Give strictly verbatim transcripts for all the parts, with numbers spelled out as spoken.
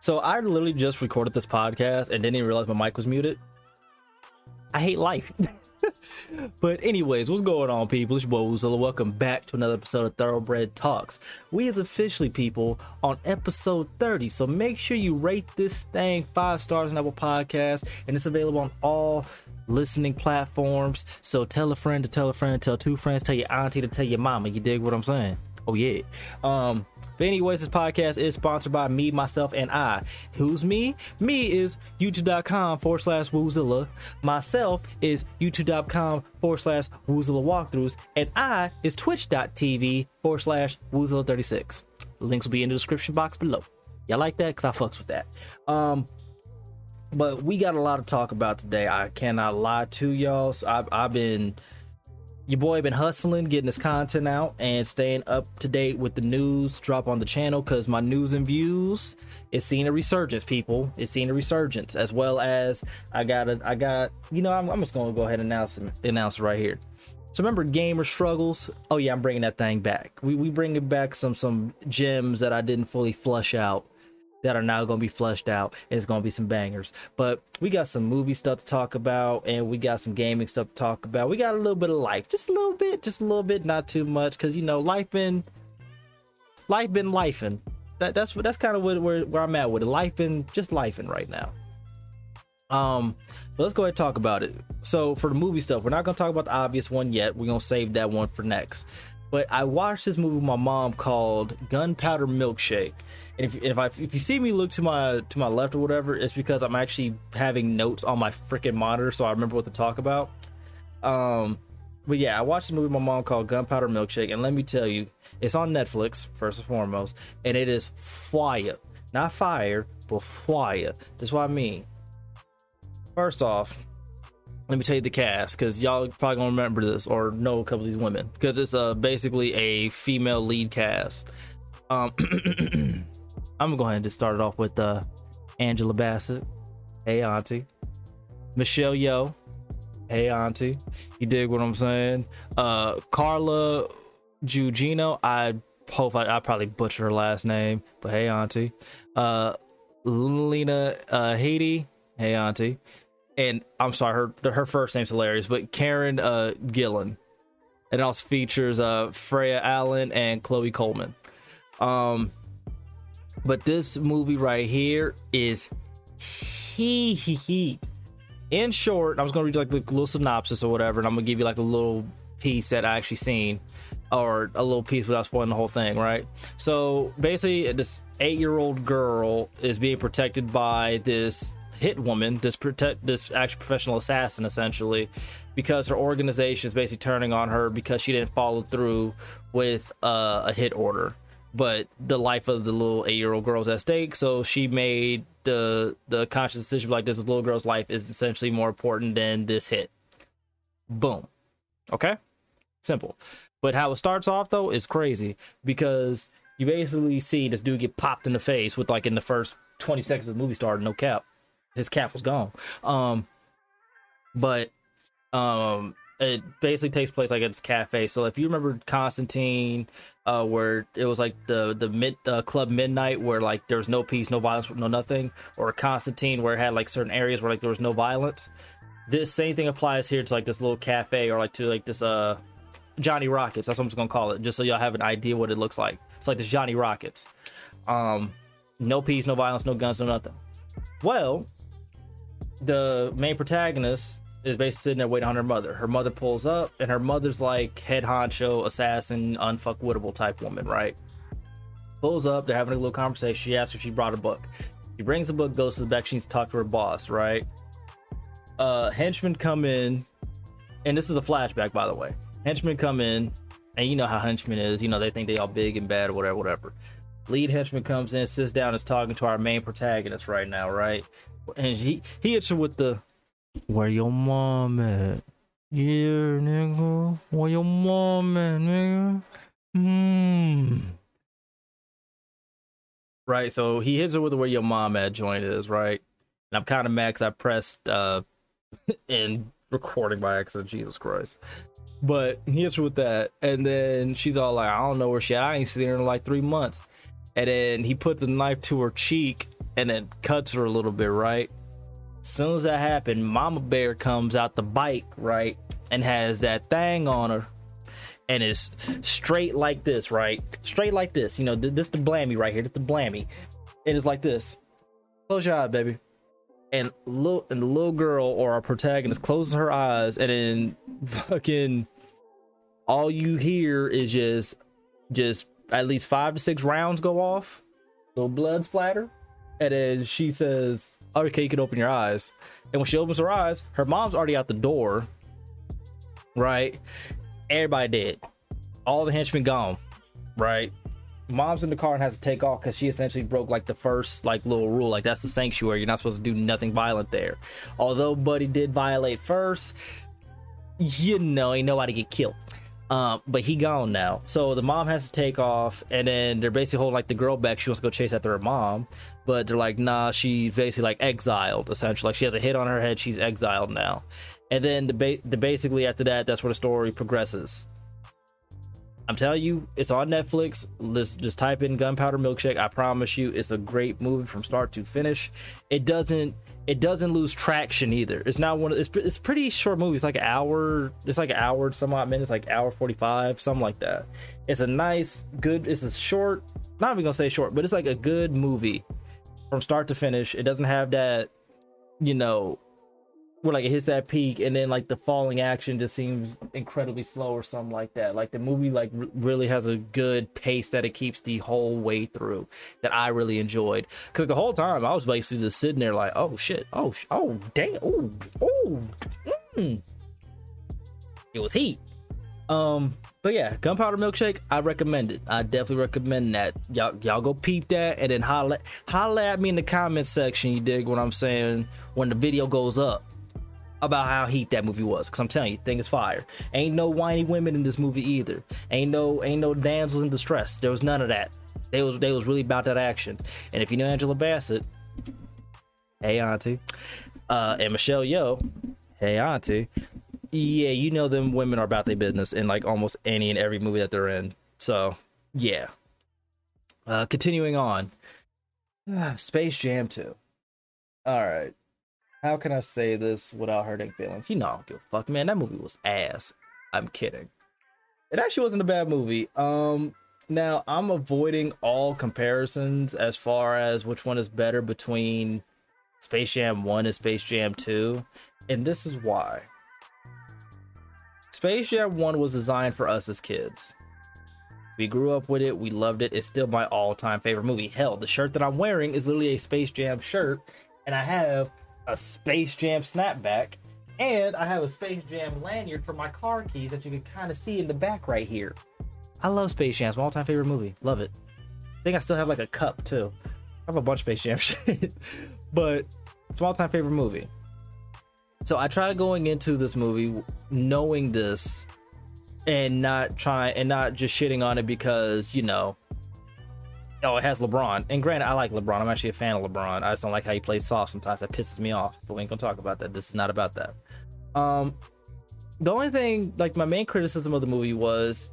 So I literally just recorded this podcast and didn't even realize my mic was muted. I hate life. But anyways, what's going on, people? It's your boy Woozilla. Welcome back to another episode of Thoroughbred Talks. We is officially, people, on episode thirty. So make sure you rate this thing five stars on Apple Podcasts, and it's available on all listening platforms. So tell a friend to tell a friend, tell two friends, tell your auntie to tell your mama. You dig what I'm saying? Oh yeah. Um. But anyways, this podcast is sponsored by me, myself, and I. Who's me? Me is youtube.com forward slash Woozilla. Myself is youtube.com forward slash Woozilla walkthroughs. And I is twitch.tv forward slash Woozilla thirty-six. Links will be in the description box below. Y'all like that? Because I fucks with that. Um, but we got a lot to talk about today. I cannot lie to y'all. So I've, I've been... Your boy been hustling, getting his content out, and staying up to date with the news drop on the channel, because my news and views is seeing a resurgence, people. It's seeing a resurgence, as well as I got a, I got, you know, I'm, I'm just gonna go ahead and announce announce it right here. So remember Gamer Struggles? Oh yeah, I'm bringing that thing back. We we bringing back some some gems that I didn't fully flush out, that are now going to be fleshed out, and it's going to be some bangers. But we got some movie stuff to talk about, and we got some gaming stuff to talk about. We got a little bit of life, just a little bit, just a little bit, not too much, because you know, life been, life been lifing. That that's that's kind of where, where where I'm at with it. Life been just lifing right now. Um, but let's go ahead and talk about it. So for the movie stuff, we're not going to talk about the obvious one yet. We're going to save that one for next. But I watched this movie with my mom called Gunpowder Milkshake. And if if I if you see me look to my to my left or whatever, it's because I'm actually having notes on my freaking monitor, so I remember what to talk about. Um, but yeah, I watched a movie with my mom called Gunpowder Milkshake, and let me tell you, it's on Netflix first and foremost, and it is fire, not fire, but fire. That's what I mean. First off, let me tell you the cast, because y'all probably gonna remember this or know a couple of these women, because it's uh basically a female lead cast. Um. I'm gonna go ahead and just start it off with uh, Angela Bassett. Hey, auntie. Michelle Yeoh. Hey, auntie. You dig what I'm saying? Uh, Carla Gugino. I hope I, I probably butchered her last name, but hey, auntie. Uh, Lena uh, Headey. Hey, auntie. And I'm sorry, her her first name's hilarious, but Karen uh, Gillan. It also features uh, Freya Allen and Chloe Coleman. Um. But this movie right here is he he he. In short, I was gonna read like the little synopsis or whatever, and I'm gonna give you like a little piece that I actually seen, or a little piece without spoiling the whole thing, right? So basically, this eight-year-old girl is being protected by this hit woman, this protect this actual professional assassin, essentially, because her organization is basically turning on her because she didn't follow through with uh, a hit order. But the life of the little eight-year-old girl is at stake, so she made the the conscious decision like this little girl's life is essentially more important than this hit. Boom. Okay? Simple. But how it starts off, though, is crazy, because you basically see this dude get popped in the face with, like, in the first twenty seconds of the movie started, no cap. His cap was gone. Um, but... um. It basically takes place like at this cafe. So if you remember Constantine, uh, where it was like the the mid uh, Club Midnight, where like there was no peace, no violence, no nothing, or Constantine, where it had like certain areas where like there was no violence. This same thing applies here to like this little cafe, or like to like this uh Johnny Rockets. That's what I'm just gonna call it, just so y'all have an idea what it looks like. It's like this Johnny Rockets. Um, no peace, no violence, no guns, no nothing. Well, the main protagonist is basically sitting there waiting on her mother. Her mother pulls up, and her mother's like head honcho, assassin, unfuckwittable type woman, right? Pulls up, they're having a little conversation. She asks if she brought a book. She brings the book, goes to the back, she needs to talk to her boss, right? Uh, henchmen come in, and this is a flashback, by the way. Henchmen come in, and you know how henchmen is, you know, they think they all big and bad, or whatever, whatever. Lead henchman comes in, sits down, is talking to our main protagonist right now, right? And he, he hits her with the, "Where your mom at? Yeah, nigga. Where your mom at, nigga? Hmm." Right, so he hits her with the "where your mom at" joint is, right? And I'm kind of mad because I pressed uh in recording by accident, Jesus Christ. But he hits her with that, and then she's all like, "I don't know where she at. I ain't seen her in like three months." And then he put the knife to her cheek, and then cuts her a little bit, right? As soon as that happened, Mama Bear comes out the bike, right, and has that thing on her, and is straight like this, right? Straight like this. You know, this the blammy right here. This the blammy. It is like this. Close your eye, baby. And little and the little girl or our protagonist closes her eyes, and then fucking all you hear is just just at least five to six rounds go off, little blood splatter, and then she says, okay, you can open your eyes. And when she opens her eyes, her mom's already out the door, right? Everybody dead. All the henchmen gone, right? Mom's in the car and has to take off because she essentially broke like the first like little rule. Like, that's the sanctuary. You're not supposed to do nothing violent there. Although Buddy did violate first, you know, ain't nobody get killed. Um, but he gone now. So the mom has to take off, and then they're basically holding like the girl back. She wants to go chase after her mom, but they're like, nah, she's basically like exiled, essentially. Like, she has a hit on her head. She's exiled now. And then the, ba- the basically after that, that's where the story progresses. I'm telling you, it's on Netflix. Let's just type in Gunpowder Milkshake. I promise you, it's a great movie from start to finish. It doesn't it doesn't lose traction either. It's not one of it's it's a pretty short movie. It's like an hour. It's like an hour some odd minutes, like hour forty-five, something like that. It's a nice, good. It's a short. Not even gonna say short, but it's like a good movie from start to finish. It doesn't have that, you know, where like it hits that peak and then like the falling action just seems incredibly slow or something like that. Like, the movie like r- really has a good pace that it keeps the whole way through, that I really enjoyed, because the whole time I was basically just sitting there like, oh shit, oh sh- oh dang, oh oh mm. It was heat. Um but yeah, Gunpowder Milkshake, I recommend it. I definitely recommend that. Y'all y'all go peep that, and then holla holla at me in the comment section, you dig what I'm saying, when the video goes up, about how heat that movie was, because I'm telling you, thing is fire. Ain't no whiny women in this movie either. Ain't no ain't no damsels in distress. There was none of that. They was they was really about that action. And if you know Angela Bassett, hey auntie, uh, and Michelle Yeoh, hey auntie, yeah, you know them women are about their business in like almost any and every movie that they're in. So yeah. Uh, continuing on, Space Jam two. All right. How can I say this without hurting feelings? You know, I don't give a fuck, man. That movie was ass. I'm kidding. It actually wasn't a bad movie. Um, now I'm avoiding all comparisons as far as which one is better between Space Jam one and Space Jam two, and this is why. Space Jam one was designed for us as kids. We grew up with it. We loved it. It's still my all-time favorite movie. Hell, the shirt that I'm wearing is literally a Space Jam shirt, and I have a Space Jam snapback, and I have a Space Jam lanyard for my car keys that you can kind of see in the back right here. I love Space Jam. It's my all-time favorite movie. Love it. I think I still have like a cup too. I have a bunch of Space Jam shit, but it's my all-time favorite movie. So I tried going into this movie knowing this and not trying and not just shitting on it because, you know, oh, it has LeBron. And granted, I like LeBron. I'm actually a fan of LeBron. I just don't like how he plays soft sometimes. That pisses me off. But we ain't gonna talk about that. This is not about that. Um, the only thing, like, my main criticism of the movie was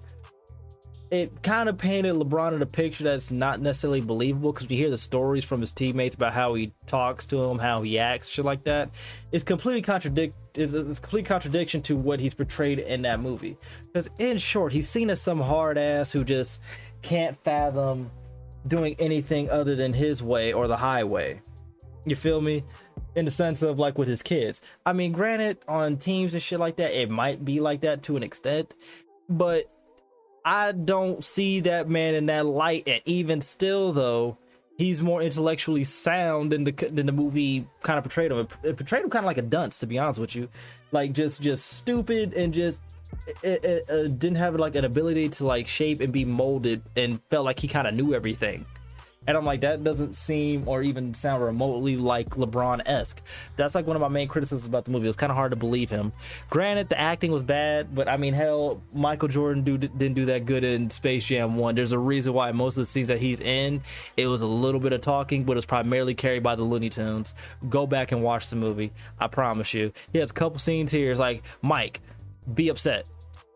it kind of painted LeBron in a picture that's not necessarily believable, because we hear the stories from his teammates about how he talks to him, how he acts, shit like that. It's completely contradict. Is it's complete contradiction to what he's portrayed in that movie. Because in short, he's seen as some hard ass who just can't fathom doing anything other than his way or the highway. You feel me? In the sense of like with his kids. I mean, granted, on teams and shit like that, it might be like that to an extent, but I don't see that man in that light. And even still, though, he's more intellectually sound than the than the movie kind of portrayed him. It portrayed him kind of like a dunce, to be honest with you, like just just stupid and just it, it, it didn't have like an ability to like shape and be molded, and felt like he kind of knew everything. And I'm like, that doesn't seem or even sound remotely like LeBron-esque. That's like one of my main criticisms about the movie. It was kind of hard to believe him. Granted, the acting was bad, but I mean, hell, Michael Jordan do, didn't do that good in Space Jam one. There's a reason why most of the scenes that he's in, it was a little bit of talking, but it was primarily carried by the Looney Tunes. Go back and watch the movie. I promise you. He has a couple scenes here. It's like, Mike, be upset.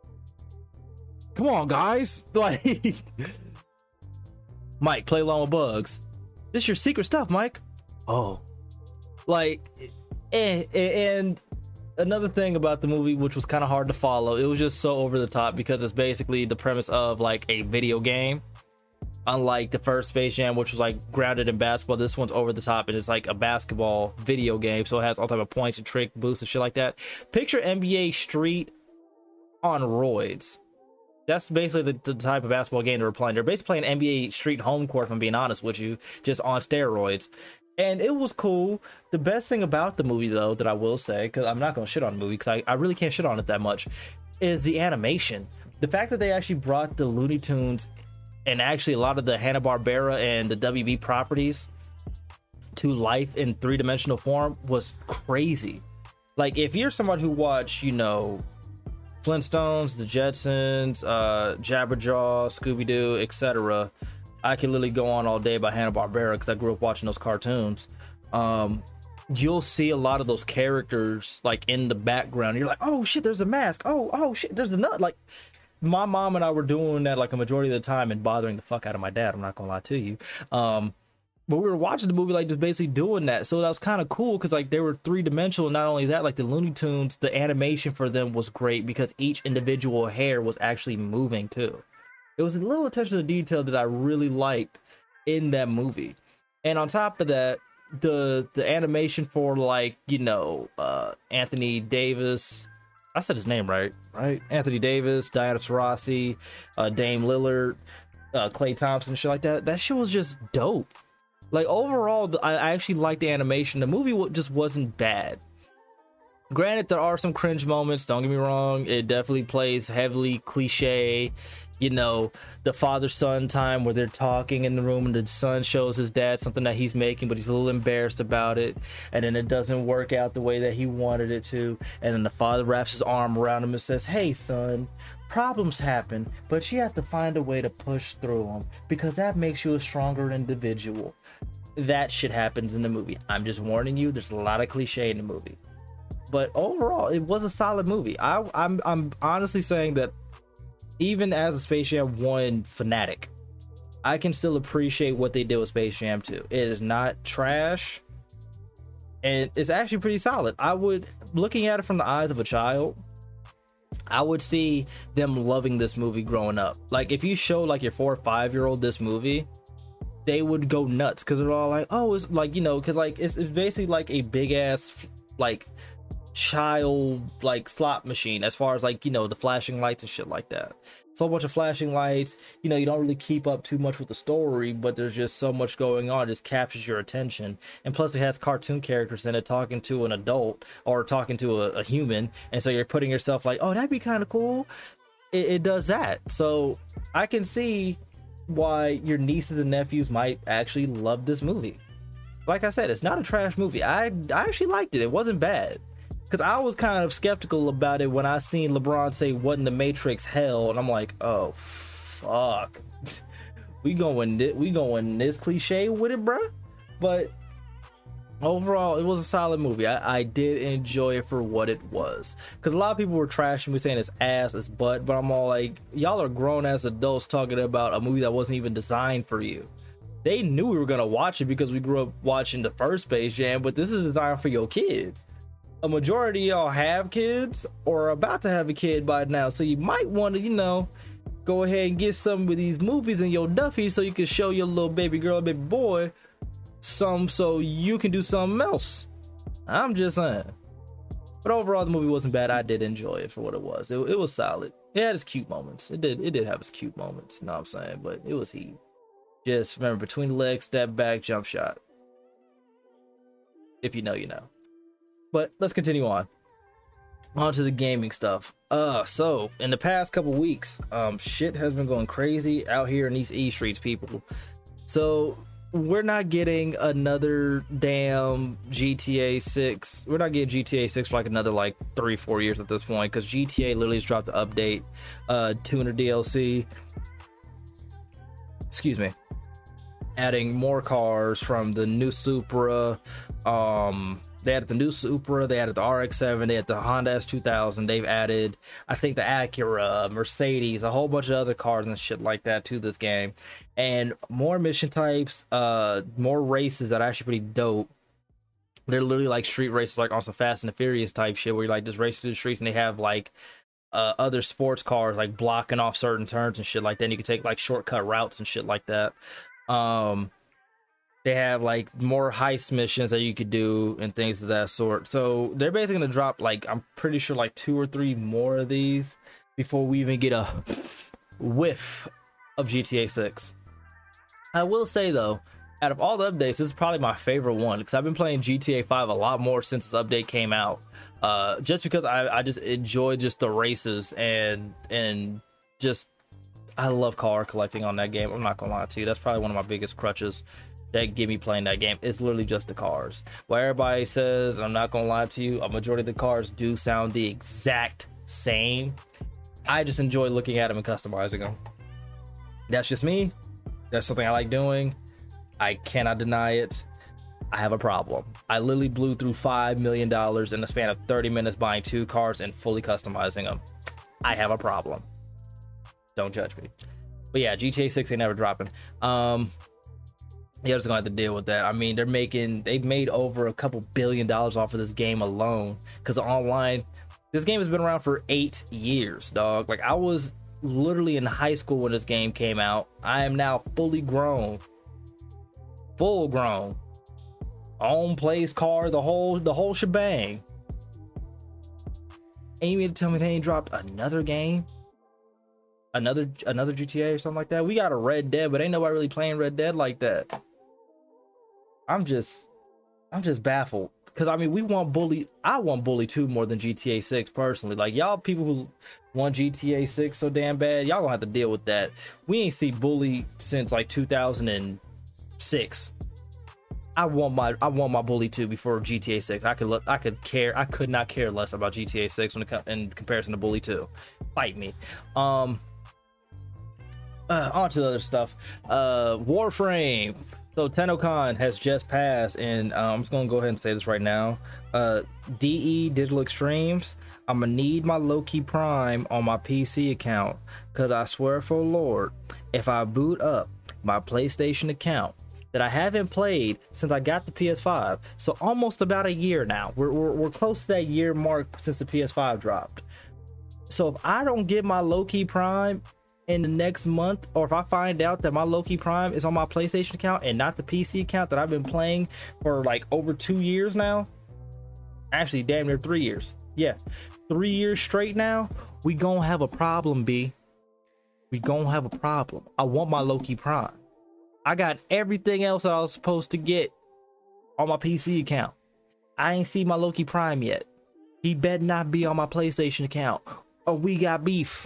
Come on, guys. Like... Mike, play along with Bugs. This is your secret stuff, Mike. Oh, like, and, and another thing about the movie, which was kind of hard to follow, it was just so over the top because it's basically the premise of like a video game. Unlike the first Space Jam, which was like grounded in basketball, this one's over the top and it's like a basketball video game, so it has all type of points and trick boosts and shit like that. Picture N B A Street on roids. That's basically the, the type of basketball game they're playing. They're basically playing N B A Street home court, if I'm being honest with you, just on steroids. And it was cool. The best thing about the movie, though, that I will say, because I'm not gonna shit on the movie because I, I really can't shit on it that much, is the animation. The fact that they actually brought the Looney Tunes and actually a lot of the Hanna-Barbera and the W B properties to life in three-dimensional form was crazy. Like, if you're someone who watched, you know, Flintstones, the Jetsons, uh, Jabberjaw, Scooby-Doo, et cetera, I can literally go on all day about Hanna-Barbera because I grew up watching those cartoons. Um, you'll see a lot of those characters like in the background. You're like, oh shit, there's a mask. Oh, oh shit, there's a nut. Like, my mom and I were doing that like a majority of the time and bothering the fuck out of my dad. I'm not gonna lie to you. Um, but we were watching the movie like just basically doing that. So that was kind of cool because like they were three dimensional. Not only that, like the Looney Tunes, the animation for them was great because each individual hair was actually moving too. It was a little attention to detail that I really liked in that movie. And on top of that, the the animation for like, you know, uh, Anthony Davis. I said his name right, right? Anthony Davis, Diana Taurasi, uh, Dame Lillard, uh, Klay Thompson, shit like that. That shit was just dope. Like, overall, I actually liked the animation. The movie just wasn't bad. Granted, there are some cringe moments. Don't get me wrong. It definitely plays heavily cliche. You know, the father-son time where they're talking in the room and the son shows his dad something that he's making, but he's a little embarrassed about it. And then it doesn't work out the way that he wanted it to. And then the father wraps his arm around him and says, hey, son, problems happen, but you have to find a way to push through them because that makes you a stronger individual. That shit happens in the movie. I'm just warning you, there's a lot of cliche in the movie. But overall, it was a solid movie. I, I'm, I'm honestly saying that even as a Space Jam one fanatic, I can still appreciate what they did with Space Jam two. It is not trash, and it's actually pretty solid. I would, looking at it from the eyes of a child, I would see them loving this movie growing up. Like, if you show like your four or five year old this movie, they would go nuts because they're all like, oh, it's like, you know, because like it's, it's basically like a big ass like child like slot machine as far as like, you know, the flashing lights and shit like that. So a bunch of flashing lights, you know, you don't really keep up too much with the story, but there's just so much going on, it just captures your attention. And plus it has cartoon characters in it talking to an adult or talking to a, a human, and so you're putting yourself like, oh, that'd be kind of cool. It, it does that. So I can see why your nieces and nephews might actually love this movie. Like I said, it's not a trash movie. I, I actually liked it. It wasn't bad. Because I was kind of skeptical about it when I seen LeBron say, wasn't the Matrix hell? And I'm like, oh, fuck. we going we going this cliche with it, bruh? But overall, it was a solid movie. I, I did enjoy it for what it was. Because a lot of people were trashing me, saying it's ass, it's butt. But I'm all like, y'all are grown-ass adults talking about a movie that wasn't even designed for you. They knew we were going to watch it because we grew up watching the first Space Jam. But this is designed for your kids. A majority of y'all have kids or are about to have a kid by now, so you might want to, you know, go ahead and get some of these movies in your Duffy so you can show your little baby girl, baby boy some, so you can do something else. I'm just saying. But overall, the movie wasn't bad. I did enjoy it for what it was. It, it was solid. It had its cute moments. It did. It did have its cute moments. You know what I'm saying? But it was heat. Just remember, between the legs, step back, jump shot. If you know, you know. But let's continue on. On to the gaming stuff. Uh, so in the past couple weeks, um, shit has been going crazy out here in these E streets, people. So we're not getting another damn G T A six. We're not getting G T A six for like another like three, four years at this point, because G T A literally just dropped the update, uh, tuner D L C. Excuse me. Adding more cars from the new Supra, um. They added the new Supra, they added the R X seven, they had the Honda S two thousand, they've added, I think, the Acura, Mercedes, a whole bunch of other cars and shit like that to this game. And more mission types, uh, more races that are actually pretty dope. They're literally like street races, like on some Fast and the Furious type shit, where you like just race through the streets and they have like uh, other sports cars like blocking off certain turns and shit like that. And you can take like shortcut routes and shit like that. Um, they have like more heist missions that you could do and things of that sort. So they're basically gonna drop like, I'm pretty sure like two or three more of these before we even get a whiff of G T A six. I will say though, out of all the updates, this is probably my favorite one because I've been playing G T A five a lot more since this update came out. Uh, just because I, I just enjoy just the races and and just I love car collecting on that game. I'm not gonna lie to you, that's probably one of my biggest crutches that get me playing that game. It's literally just the cars. What everybody says, and I'm not gonna lie to you, a majority of the cars do sound the exact same. I just enjoy looking at them and customizing them. That's just me. That's something I like doing. I cannot deny it. I have a problem. I literally blew through five million dollars in the span of thirty minutes buying two cars and fully customizing them. I have a problem. Don't judge me. But yeah, G T A six ain't never dropping. Um, you're just gonna have to deal with that. I mean, they're making, they've made over a couple billion dollars off of this game alone. Because online, this game has been around for eight years, dog. Like, I was literally in high school when this game came out. I am now fully grown. Full grown. Own place, car, the whole the whole shebang. And you mean to tell me they ain't dropped another game? Another another G T A or something like that? We got a Red Dead, but ain't nobody really playing Red Dead like that. I'm just I'm just baffled. Cause I mean, we want Bully. I want Bully two more than G T A six personally. Like, y'all people who want G T A six so damn bad, y'all gonna have to deal with that. We ain't see Bully since like two thousand six. I want my I want my Bully two before G T A six. I could look I could care I could not care less about G T A six when it comes in comparison to Bully two. Fight me. Um uh, on to the other stuff. Uh Warframe. So TennoCon has just passed, and um, I'm just gonna go ahead and say this right now. Uh D E Digital Extremes, I'm gonna need my Loki Prime on my P C account, because I swear for the Lord, if I boot up my PlayStation account that I haven't played since I got the P S five, so almost about a year now. We're, we're, we're close to that year mark since the P S five dropped. So if I don't get my Loki Prime in the next month, or if I find out that my Loki Prime is on my PlayStation account and not the P C account that I've been playing for like over two years now, actually damn near three years, yeah, three years straight now, we gonna have a problem, B. We gonna have a problem. I want my Loki Prime. I got everything else that I was supposed to get on my P C account. I ain't see my Loki Prime yet. He better not be on my PlayStation account, or we got beef.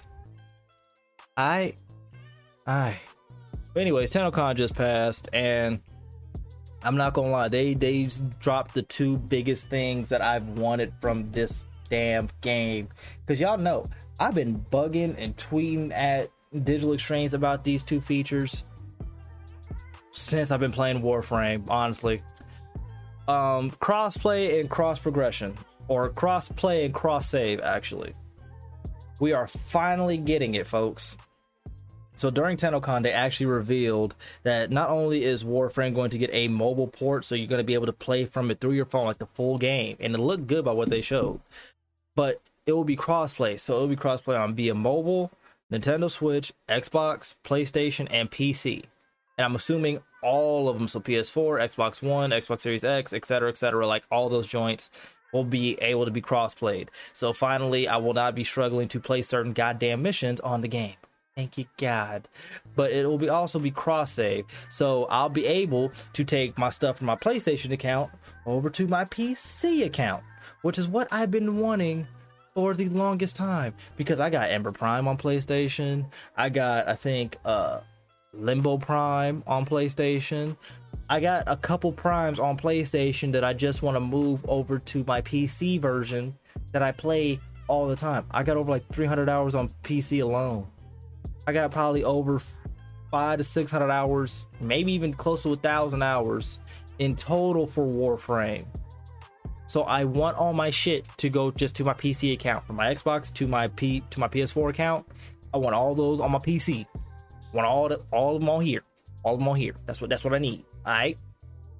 I, I. But anyways, TennoCon just passed, and I'm not gonna lie, they they dropped the two biggest things that I've wanted from this damn game. Cause y'all know I've been bugging and tweeting at Digital Extremes about these two features since I've been playing Warframe, honestly. Um, crossplay and cross progression, or crossplay and cross save, actually. We are finally getting it, folks. So during TennoCon, they actually revealed that not only is Warframe going to get a mobile port, so you're going to be able to play from it through your phone, like the full game, and it looked good by what they showed, but it will be crossplay. So it will be crossplay on via mobile, Nintendo Switch, Xbox, PlayStation, and P C. And I'm assuming all of them, so P S four, Xbox One, Xbox Series X, etc, etc, like all those joints will be able to be cross-played. So finally, I will not be struggling to play certain goddamn missions on the game. Thank you, God. But it will be also be cross-save. So I'll be able to take my stuff from my PlayStation account over to my P C account, which is what I've been wanting for the longest time. Because I got Ember Prime on PlayStation. I got, I think, uh, Limbo Prime on PlayStation. I got a couple primes on PlayStation that I just want to move over to my P C version that I play all the time. I got over like three hundred hours on P C alone. I got probably over five to six hundred hours, maybe even close to a thousand hours in total for Warframe. So I want all my shit to go just to my P C account, from my Xbox to my P to my P S four account. I want all those on my P C. I want all the all of them all here. All of them all here. That's what that's what I need. All right.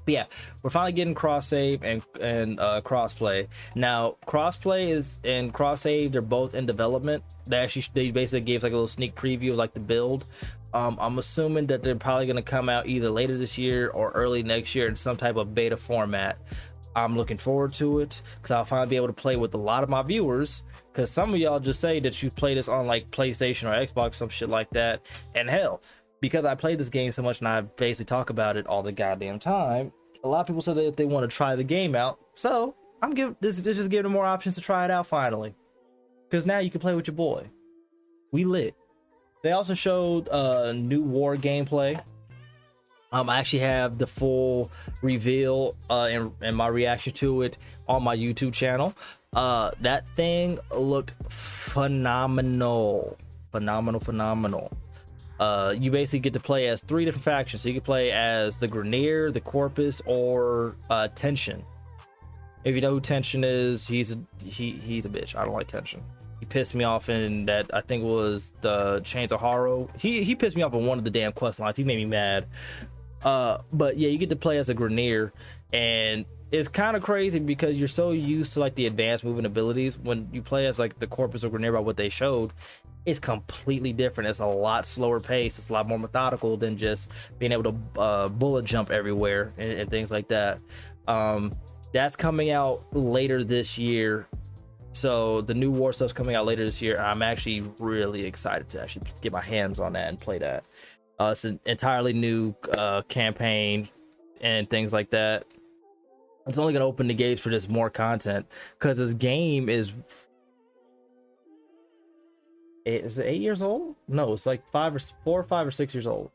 But yeah, we're finally getting cross save and and uh, cross play. Now, cross play is and cross save. They're both in development. They actually they basically gave like a little sneak preview of like the build. Um, I'm assuming that they're probably gonna come out either later this year or early next year in some type of beta format. I'm looking forward to it because I'll finally be able to play with a lot of my viewers. Because some of y'all just say that you play this on like PlayStation or Xbox, some shit like that. And hell, because I play this game so much and I basically talk about it all the goddamn time, a lot of people said that they want to try the game out. So I'm giving this, this is giving them more options to try it out finally. Because now you can play with your boy. We lit. They also showed uh, new war gameplay. Um, I actually have the full reveal uh, and, and my reaction to it on my YouTube channel. Uh, that thing looked phenomenal. Phenomenal, phenomenal. Uh, you basically get to play as three different factions. So you can play as the Grineer, the Corpus, or uh, Tension. If you know who Tension is, he's a, he he's a bitch. I don't like Tension. He pissed me off in that, I think it was the Chains of Horror. He he pissed me off on one of the damn quest lines. He made me mad. Uh, but yeah, you get to play as a Grineer, and it's kind of crazy because you're so used to like the advanced movement abilities. When you play as like the Corpus or Grineer by what they showed, it's completely different. It's a lot slower pace. It's a lot more methodical than just being able to uh, bullet jump everywhere and, and things like that. Um, that's coming out later this year. So the new war stuff's coming out later this year. I'm actually really excited to actually get my hands on that and play that. Uh, it's an entirely new uh, campaign and things like that. It's only going to open the gates for this more content because this game is eight, is it eight years old? No, it's like five or four or five or six years old.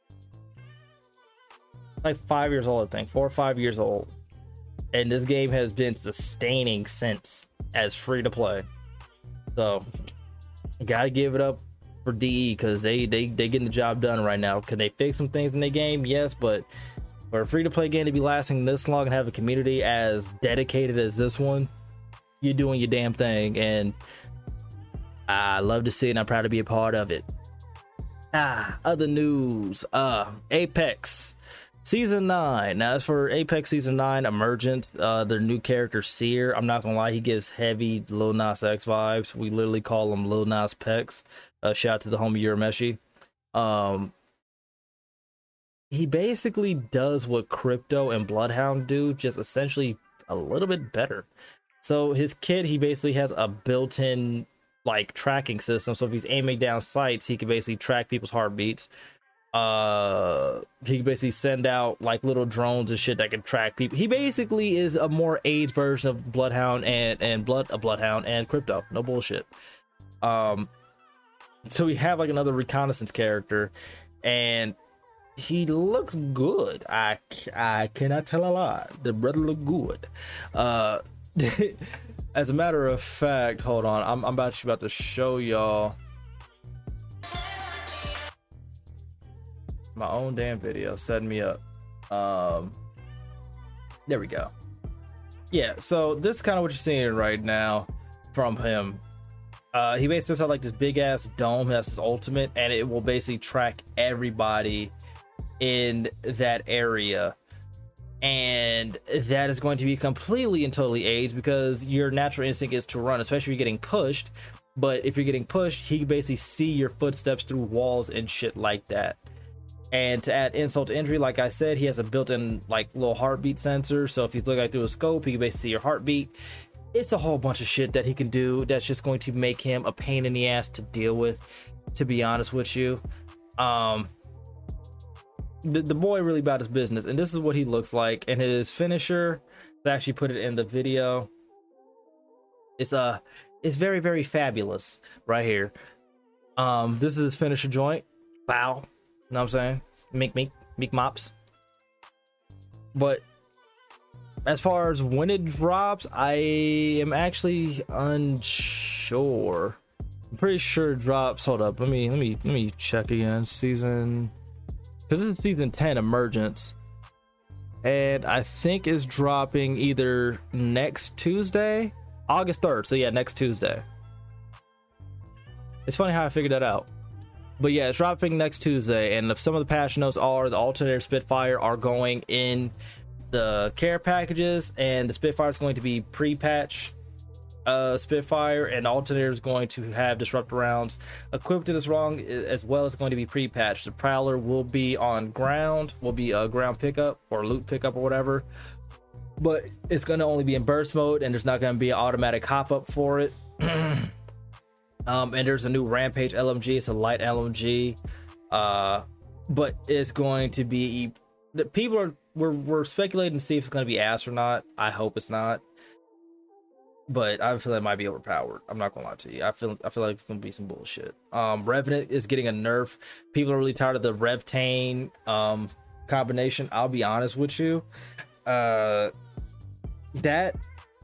Like five years old, I think. Four or five years old. And this game has been sustaining since as free to play. So gotta give it up for D E because they they they getting the job done right now. Can they fix some things in their game? Yes, but for a free to play game to be lasting this long and have a community as dedicated as this one, you're doing your damn thing, and I love to see it and I'm proud to be a part of it. Ah, other news. Uh Apex Season nine. Now, as for Apex Season nine Emergent, uh, their new character, Seer, I'm not gonna lie, he gives heavy Lil Nas X vibes. We literally call him Lil Nas Pex. Uh, shout out to the homie Urameshi. Um, he basically does what Crypto and Bloodhound do, just essentially a little bit better. So his kit, he basically has a built-in like tracking system. So if he's aiming down sights, he can basically track people's heartbeats. Uh, he can basically send out like little drones and shit that can track people. He basically is a more AIDS version of Bloodhound and and Blood a Bloodhound and Crypto. No bullshit. Um, so we have like another reconnaissance character, and he looks good. I I cannot tell a lie. The brother look good. Uh, as a matter of fact, hold on. I'm I'm about about to show y'all my own damn video, setting me up. Um, there we go. Yeah, so this is kind of what you're seeing right now from him. Uh, he basically has like this big ass dome. That's his ultimate, and it will basically track everybody in that area. And that is going to be completely and totally AIDS because your natural instinct is to run, especially if you're getting pushed. But if you're getting pushed, he can basically see your footsteps through walls and shit like that. And to add insult to injury, like I said, he has a built-in like little heartbeat sensor. So if he's looking through a scope, he can basically see your heartbeat. It's a whole bunch of shit that he can do that's just going to make him a pain in the ass to deal with, to be honest with you. Um, the, the boy really about his business, and this is what he looks like. And his finisher, I actually put it in the video. It's uh, it's very, very fabulous right here. Um, this is his finisher joint. Bow. Know what I'm saying? Make make make mops. But as far as when it drops, I am actually unsure. I'm pretty sure it drops. Hold up, let me let me let me check again. Season, because this is season ten Emergence, and I think it's dropping either next Tuesday, August third. So yeah, next Tuesday. It's funny how I figured that out. But yeah, it's dropping next Tuesday, and if some of the patch notes are the alternator Spitfire are going in the care packages, and the Spitfire is going to be pre-patch uh Spitfire, and alternator is going to have disruptor rounds equipped to this wrong, as well as going to be pre-patched. The Prowler will be on ground, will be a ground pickup or loot pickup or whatever, but it's going to only be in burst mode, and there's not going to be an automatic hop up for it. Um and there's a new Rampage L M G. It's a light L M G, uh but it's going to be, the people are we're, we're speculating to see if it's going to be ass or not. I hope it's not, but I feel like it might be overpowered. I'm not gonna lie to you. I feel I feel like it's gonna be some bullshit. Um, Revenant is getting a nerf. People are really tired of the Revtane um combination. I'll be honest with you. Uh, that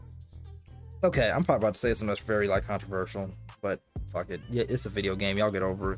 okay. I'm probably about to say something that's very like controversial, but fuck it. Yeah, it's a video game. Y'all get over it.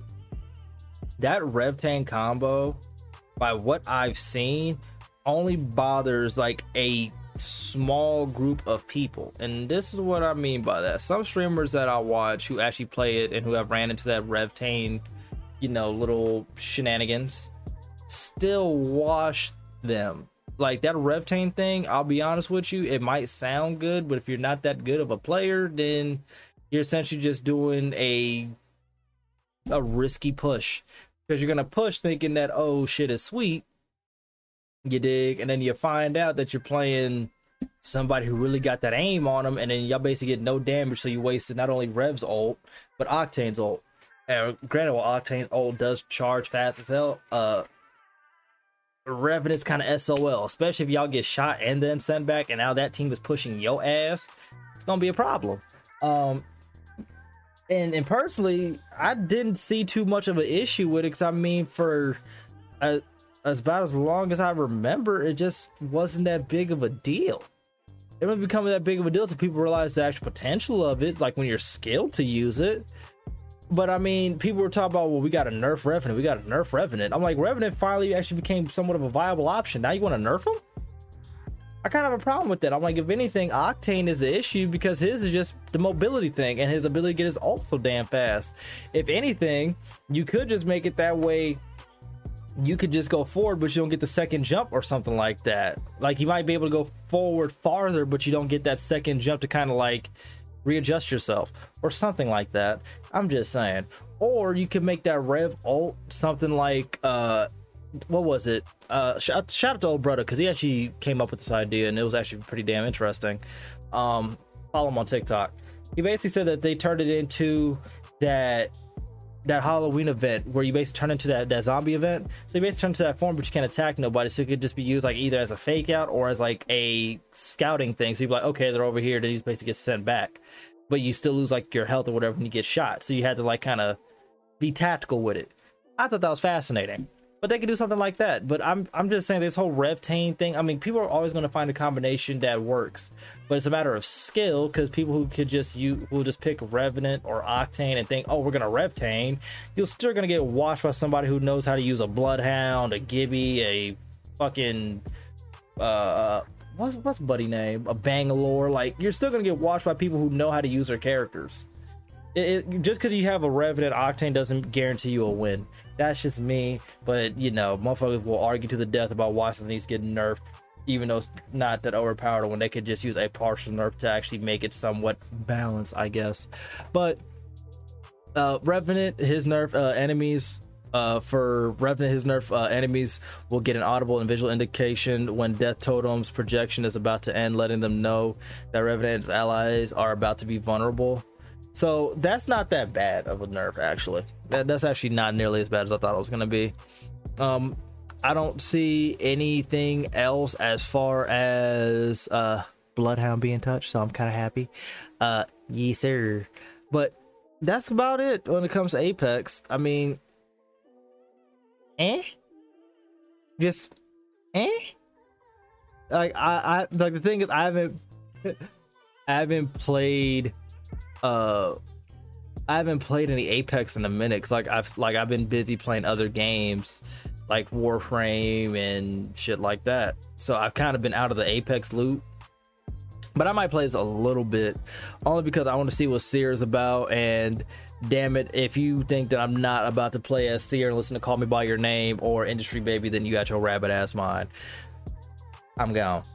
That Revtane combo, by what I've seen, only bothers like a small group of people, and this is what I mean by that. Some streamers that I watch who actually play it and who have ran into that Revtane, you know, little shenanigans, still wash them. Like that Revtane thing, I'll be honest with you, it might sound good, but if you're not that good of a player, then you're essentially just doing a a risky push, because you're gonna push thinking that, oh shit is sweet, you dig, and then you find out that you're playing somebody who really got that aim on them, and then y'all basically get no damage, so you wasted not only Rev's ult but Octane's ult. And granted, while Octane's ult does charge fast as hell, uh Revenant's kind of S O L, especially if y'all get shot and then sent back, and now that team is pushing your ass. It's gonna be a problem. Um and and personally, I didn't see too much of an issue with it, because I mean, for a as about as long as I remember, it just wasn't that big of a deal. It wasn't becoming that big of a deal until people realized the actual potential of it, like when you're skilled to use it. But I mean, people were talking about, well, we got a nerf Revenant, we got a nerf Revenant. I'm like, Revenant finally actually became somewhat of a viable option. Now you want to nerf him? I kind of have a problem with that. I'm like, if anything, Octane is the issue, because his is just the mobility thing and his ability to get his ult so damn fast. If anything, you could just make it that way you could just go forward, but you don't get the second jump or something like that. Like, you might be able to go forward farther, but you don't get that second jump to kind of like readjust yourself or something like that. I'm just saying. Or you could make that Rev ult something like, uh, what was it? Uh, shout, shout out to old brother, because he actually came up with this idea, and it was actually pretty damn interesting. Um, follow him on TikTok. He basically said that they turned it into that that Halloween event where you basically turn into that, that zombie event. So you basically turn into that form, but you can't attack nobody. So it could just be used like either as a fake out or as like a scouting thing. So you'd be like, okay, they're over here. Then you basically get sent back, but you still lose like your health or whatever when you get shot. So you had to like kind of be tactical with it. I thought that was fascinating. But they could do something like that. But I'm I'm just saying, this whole Revtane thing, I mean, people are always going to find a combination that works, but it's a matter of skill, because people who could just you will just pick Revenant or Octane and think, oh, we're gonna Revtane, you're still gonna get washed by somebody who knows how to use a Bloodhound, a Gibby, a fucking uh what's what's buddy name, a Bangalore. Like, you're still gonna get washed by people who know how to use their characters. It, it, just because you have a Revenant Octane doesn't guarantee you a win. That's just me. But, you know, motherfuckers will argue to the death about why some of these get nerfed, even though it's not that overpowered, when they could just use a partial nerf to actually make it somewhat balanced, I guess. But uh, Revenant, his nerf uh, enemies, uh, for Revenant, his nerf uh, enemies will get an audible and visual indication when Death Totem's projection is about to end, letting them know that Revenant's allies are about to be vulnerable. So that's not that bad of a nerf, actually. That, that's actually not nearly as bad as I thought it was going to be. Um, I don't see anything else as far as uh, Bloodhound being touched, so I'm kind of happy. Uh, yes, sir. But that's about it when it comes to Apex. I mean, eh? Just, eh? Like, I, I like the thing is, I haven't, I haven't played. Uh, I haven't played any Apex in a minute, cause like I've like I've been busy playing other games, like Warframe and shit like that. So I've kind of been out of the Apex loop. But I might play this a little bit, only because I want to see what Seer is about. And damn it, if you think that I'm not about to play as Seer and listen to Call Me by Your Name or Industry Baby, then you got your rabbit ass mind. I'm gone.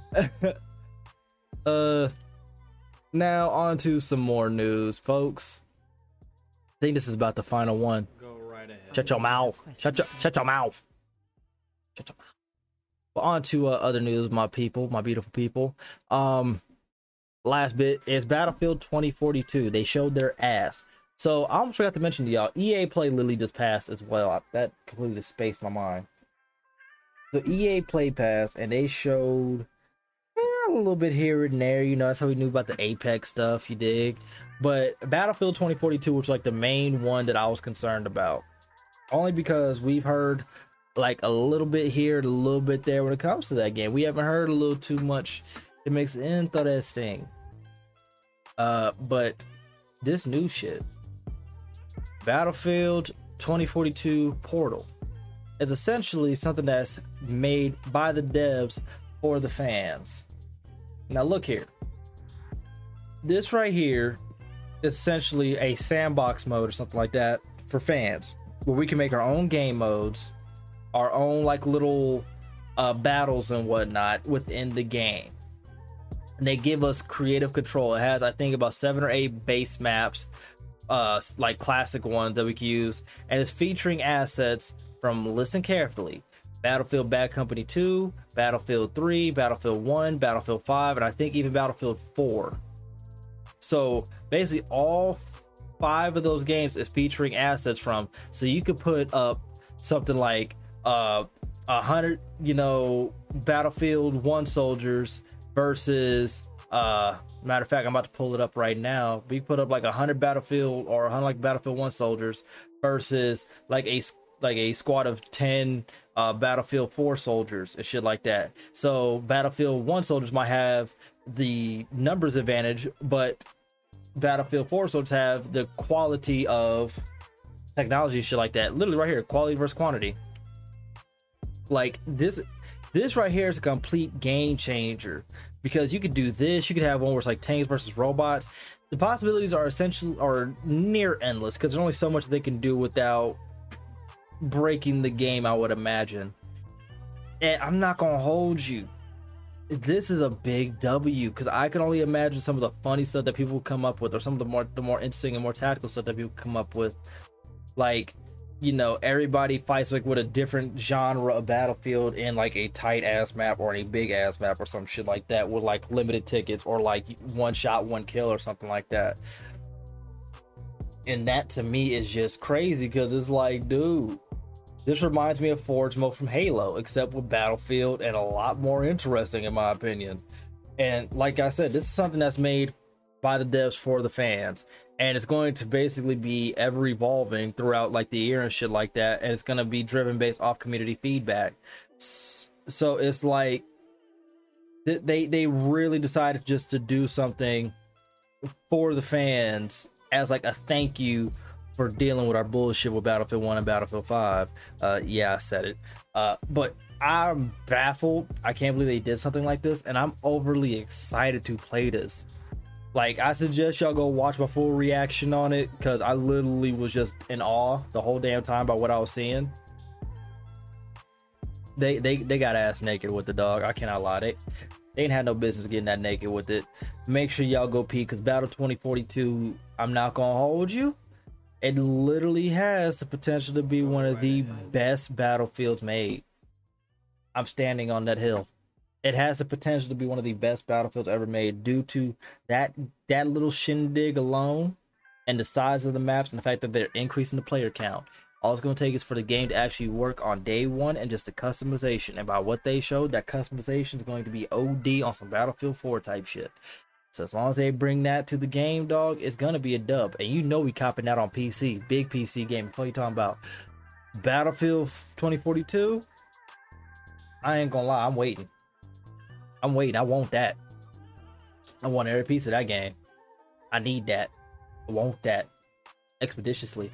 uh, now on to some more news, folks. I think this is about the final one. Go right ahead. Shut your mouth. Shut your, shut your mouth. Shut your mouth. Well, on to uh, other news, my people, my beautiful people. Um, last bit is Battlefield twenty forty-two. They showed their ass. So I almost forgot to mention to y'all, E A Play literally just passed as well. That completely spaced my mind. So E A Play passed, and they showed eh, a little bit here and there. You know, that's how we knew about the Apex stuff, you dig? But Battlefield twenty forty-two was like the main one that I was concerned about. Only because we've heard like a little bit here, a little bit there when it comes to that game. We haven't heard a little too much. It makes interesting. Uh, but this new shit, Battlefield twenty forty-two Portal, is essentially something that's made by the devs for the fans. Now look here. This right here is essentially a sandbox mode or something like that for fans, where we can make our own game modes, our own like little uh, battles and whatnot within the game. And they give us creative control. It has, I think, about seven or eight base maps, uh, like classic ones that we can use, and it's featuring assets from, listen carefully, Battlefield Bad Company two, Battlefield three, Battlefield one, Battlefield five, and I think even Battlefield four. So basically all five of those games is featuring assets from, so you could put up something like uh a hundred, you know, Battlefield one soldiers versus uh matter of fact, I'm about to pull it up right now. We put up like a hundred Battlefield or a hundred like Battlefield one soldiers versus like a like a squad of ten uh Battlefield four soldiers and shit like that. So Battlefield one soldiers might have the numbers advantage, but Battlefield four soldiers have the quality of technology and shit like that. Literally right here, quality versus quantity. Like this this right here is a complete game changer, because you could do this, you could have one where it's like tanks versus robots. The possibilities are essentially are near endless, because there's only so much they can do without breaking the game, I would imagine. And I'm not gonna hold you, this is a big W, because I can only imagine some of the funny stuff that people come up with, or some of the more the more interesting and more tactical stuff that people come up with. Like, you know, everybody fights like with a different genre of Battlefield in like a tight ass map or a big ass map or some shit like that, with like limited tickets or like one shot, one kill or something like that. And that to me is just crazy, because it's like, dude, this reminds me of Forge mode from Halo, except with Battlefield, and a lot more interesting in my opinion. And like I said, this is something that's made by the devs for the fans, and it's going to basically be ever evolving throughout like the year and shit like that, and it's going to be driven based off community feedback. So it's like they they really decided just to do something for the fans as like a thank you for dealing with our bullshit with Battlefield one and Battlefield five. Uh, yeah, I said it. Uh, but I'm baffled. I can't believe they did something like this, and I'm overly excited to play this. Like, I suggest y'all go watch my full reaction on it, because I literally was just in awe the whole damn time by what I was seeing. They they they got ass naked with the dog. I cannot lie. They they ain't had no business getting that naked with it. Make sure y'all go peek, because Battle twenty forty-two, I'm not gonna hold you, it literally has the potential to be one of the best Battlefields made. I'm standing on that hill. It has the potential to be one of the best Battlefields ever made, due to that that little shindig alone, and the size of the maps, and the fact that they're increasing the player count. All it's going to take is for the game to actually work on day one, and just the customization. And by what they showed, that customization is going to be O D on some Battlefield four type shit. So as long as they bring that to the game, dog, it's going to be a dub. And you know we copping that on P C. Big P C game. What are you talking about? Battlefield twenty forty-two? I ain't going to lie. I'm waiting. I'm waiting. I want that. I want every piece of that game. I need that. I want that expeditiously.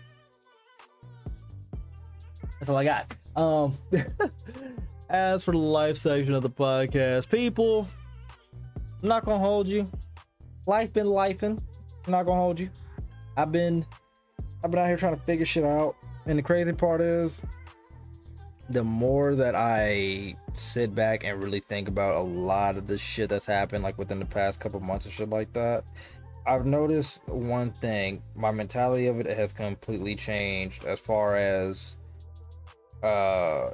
That's all I got. Um, as for the life section of the podcast, people, I'm not gonna hold you. Life been lifing. I'm not gonna hold you. I've been, I've been out here trying to figure shit out. And the crazy part is, the more that I sit back and really think about a lot of the shit that's happened, like within the past couple months and shit like that, I've noticed one thing. My mentality of it has completely changed as far as, uh,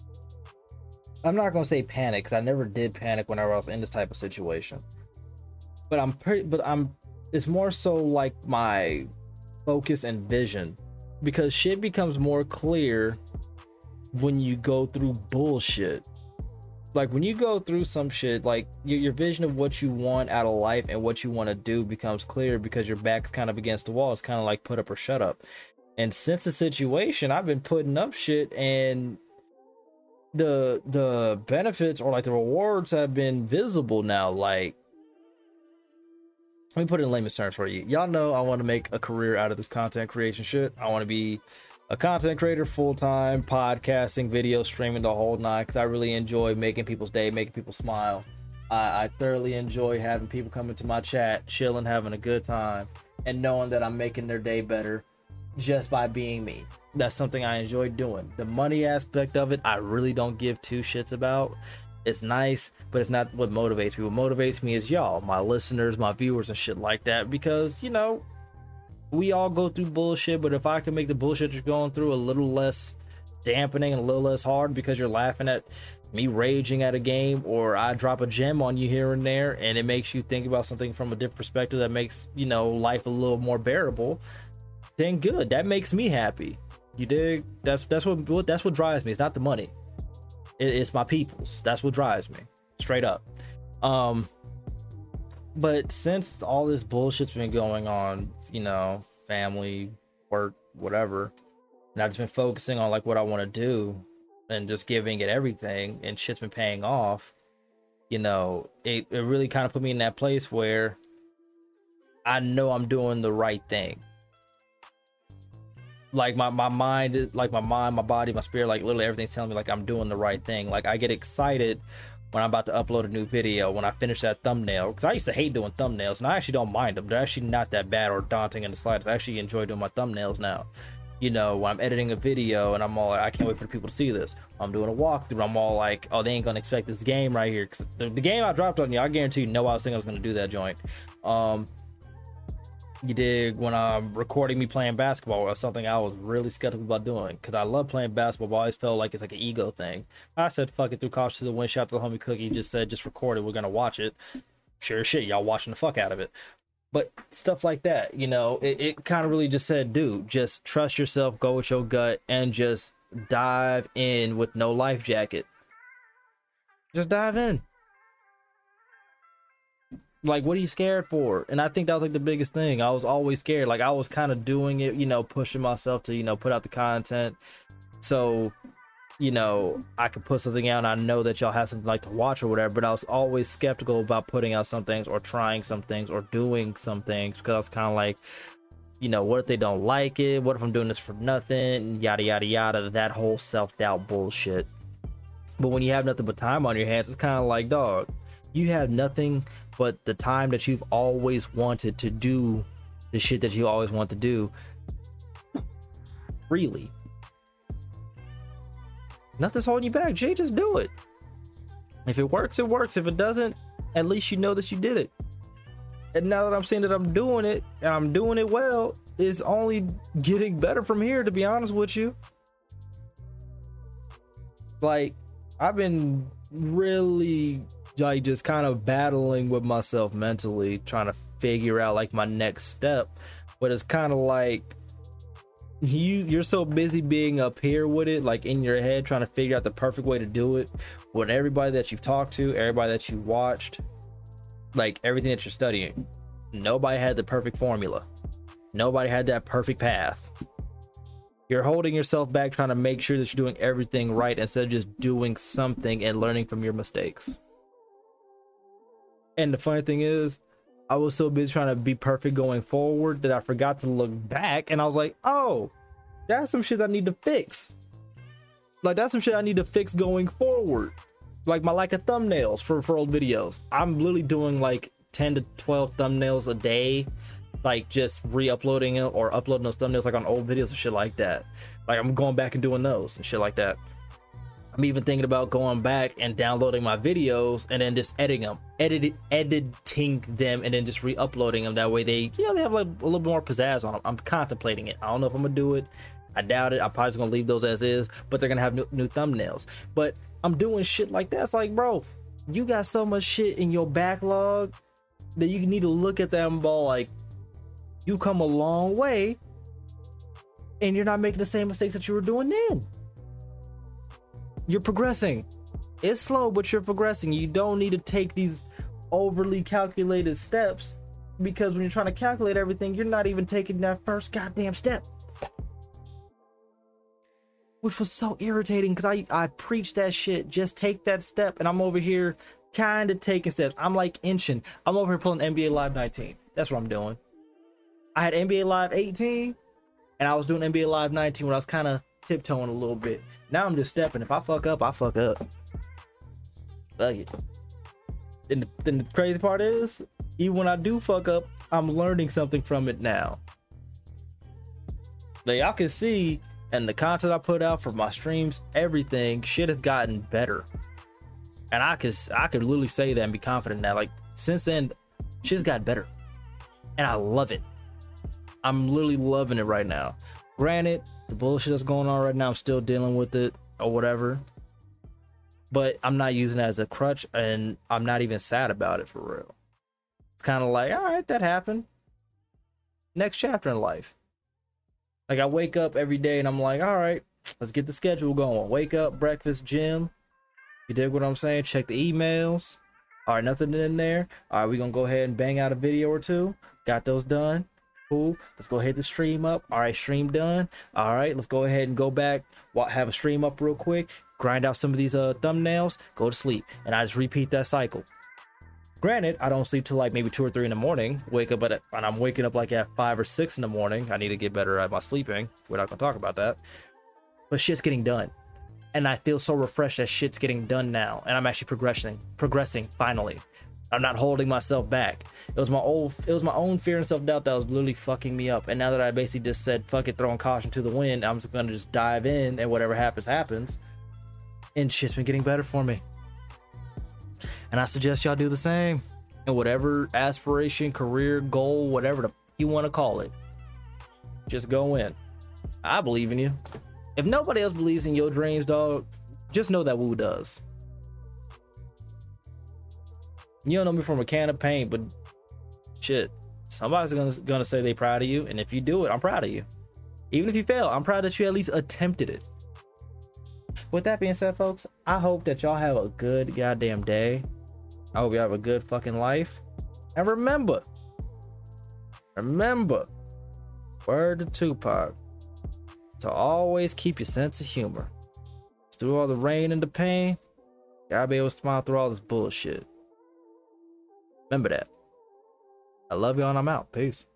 I'm not gonna say panic, because I never did panic whenever I was in this type of situation. But I'm pretty, but I'm, it's more so like my focus and vision, because shit becomes more clear when you go through bullshit. Like when you go through some shit, like your, your vision of what you want out of life and what you want to do becomes clear, because your back's kind of against the wall. It's kind of like put up or shut up. And since the situation, I've been putting up shit, and the the benefits, or like the rewards, have been visible now. Like, let me put it in layman's terms for you. Y'all know I want to make a career out of this content creation shit. I want to be a content creator full-time, podcasting, video streaming, the whole nine, because I really enjoy making people's day, making people smile. I, I thoroughly enjoy having people come into my chat, chilling, having a good time, and knowing that I'm making their day better just by being me. That's something I enjoy doing. The money aspect of it, I really don't give two shits about. It's nice, but it's not what motivates me. What motivates me is y'all, my listeners, my viewers, and shit like that, because, you know, we all go through bullshit, but if I can make the bullshit you're going through a little less dampening and a little less hard because you're laughing at me raging at a game, or I drop a gem on you here and there and it makes you think about something from a different perspective that makes, you know, life a little more bearable, then good. That makes me happy. You dig? That's that's what that's what drives me. It's not the money. It, it's my peoples. That's what drives me. Straight up. Um But since all this bullshit's been going on, you know, family, work, whatever, and I've just been focusing on like what I want to do and just giving it everything, and shit's been paying off, you know, it, it really kind of put me in that place where I know I'm doing the right thing. Like my, my mind, like my mind, my body, my spirit, like literally everything's telling me like I'm doing the right thing. Like I get excited when I'm about to upload a new video, when I finish that thumbnail, because I used to hate doing thumbnails, and I actually don't mind them. They're actually not that bad or daunting in the slightest. I actually enjoy doing my thumbnails now. You know, when I'm editing a video and I'm all like, I can't wait for people to see this. I'm doing a walkthrough, I'm all like, oh, they ain't gonna expect this game right here. Because the, the game I dropped on you, I guarantee you, no, I was thinking I was gonna do that joint. Um, you dig? When I'm recording me playing basketball, or something I was really skeptical about doing, because I love playing basketball, but I always felt like it's like an ego thing. I said, fuck it, through caution to the wind, shout out to the homie Cookie, just said, just record it, we're gonna watch it. Sure as shit, y'all watching the fuck out of it. But stuff like that, you know, it, it kind of really just said, dude, just trust yourself, go with your gut, and just dive in with no life jacket. Just dive in. Like, what are you scared for? And I think that was like the biggest thing. I was always scared. Like I was kind of doing it, you know, pushing myself to, you know, put out the content, so, you know, I could put something out and I know that y'all have something like to watch or whatever. But I was always skeptical about putting out some things or trying some things or doing some things, because I was kind of like, you know, what if they don't like it? What if I'm doing this for nothing? Yada yada yada. That whole self-doubt bullshit. But when you have nothing but time on your hands, it's kind of like, dog, you have nothing but the time that you've always wanted to do the shit that you always want to do freely. Nothing's holding you back, Jay. Just do it. If it works, it works. If it doesn't, at least you know that you did it. And now that I'm seeing that I'm doing it, and I'm doing it well, it's only getting better from here, to be honest with you. Like, I've been really like just kind of battling with myself mentally, trying to figure out like my next step. But it's kind of like you you're so busy being up here with it, like in your head, trying to figure out the perfect way to do it, when everybody that you've talked to, everybody that you watched, like everything that you're studying, nobody had the perfect formula. Nobody had that perfect path. You're holding yourself back, trying to make sure that you're doing everything right instead of just doing something and learning from your mistakes. And the funny thing is, I was so busy trying to be perfect going forward that I forgot to look back, and I was like, oh, that's some shit I need to fix. Like, that's some shit I need to fix going forward. Like my like of thumbnails for, for old videos. I'm literally doing like ten to twelve thumbnails a day, like just re-uploading it or uploading those thumbnails like on old videos and shit like that. Like I'm going back and doing those and shit like that. I'm even thinking about going back and downloading my videos and then just editing them, edit, editing them, and then just re-uploading them. That way they, you know, they have like a little more pizzazz on them. I'm contemplating it. I don't know if I'm gonna do it. I doubt it. I'm probably just gonna leave those as is, but they're gonna have new, new thumbnails. But I'm doing shit like that. It's like, bro, you got so much shit in your backlog that you need to look at them ball like you come a long way and you're not making the same mistakes that you were doing then. You're progressing. It's slow, but you're progressing. You don't need to take these overly calculated steps, because when you're trying to calculate everything, you're not even taking that first goddamn step. Which was so irritating, because I, I preached that shit. Just take that step, and I'm over here kind of taking steps. I'm like inching. I'm over here pulling N B A Live nineteen. That's what I'm doing. I had N B A Live eighteen, and I was doing N B A Live nineteen when I was kind of tiptoeing a little bit. Now I'm just stepping. If I fuck up, I fuck up. Fuck it. And the, then the crazy part is, even when I do fuck up, I'm learning something from it now. Like, y'all can see, and the content I put out for my streams, everything, shit has gotten better. And I could, I could literally say that and be confident in that. Like, since then, shit's gotten better. And I love it. I'm literally loving it right now. Granted, the bullshit that's going on right now, I'm still dealing with it or whatever, but I'm not using it as a crutch, and I'm not even sad about it for real. It's kind of like, all right, that happened. Next chapter in life. Like, I wake up every day and I'm like, all right, let's get the schedule going. Wake up, breakfast, gym. You dig what I'm saying? Check the emails. All right, nothing in there. All right, we're gonna go ahead and bang out a video or two. Got those done. Cool. Let's go ahead and stream up. All right, stream done. All right, let's go ahead and go back, have a stream up real quick, grind out some of these uh thumbnails, go to sleep, and I just repeat that cycle. Granted, I don't sleep till like maybe two or three in the morning. Wake up at, and I'm waking up like at five or six in the morning. I need to get better at my sleeping. We're not gonna talk about that, but shit's getting done, and I feel so refreshed that shit's getting done now, and I'm actually progressing, progressing finally. I'm not holding myself back. It was my old, it was my own fear and self-doubt that was literally fucking me up. And now that I basically just said, fuck it, throwing caution to the wind, I'm just gonna just dive in, and whatever happens, happens. And shit's been getting better for me. And I suggest y'all do the same. And whatever aspiration, career, goal, whatever the, you want to call it, just go in. I believe in you. If nobody else believes in your dreams, dog, just know that Woo does. You don't know me from a can of paint, but shit, somebody's gonna gonna say they proud of you, and if you do it, I'm proud of you. Even if you fail, I'm proud that you at least attempted it. With that being said, folks, I hope that y'all have a good goddamn day. I hope you have a good fucking life. And remember, remember, word to Tupac, to always keep your sense of humor. Through all the rain and the pain, you gotta be able to smile through all this bullshit. Remember that. I love y'all and I'm out. Peace.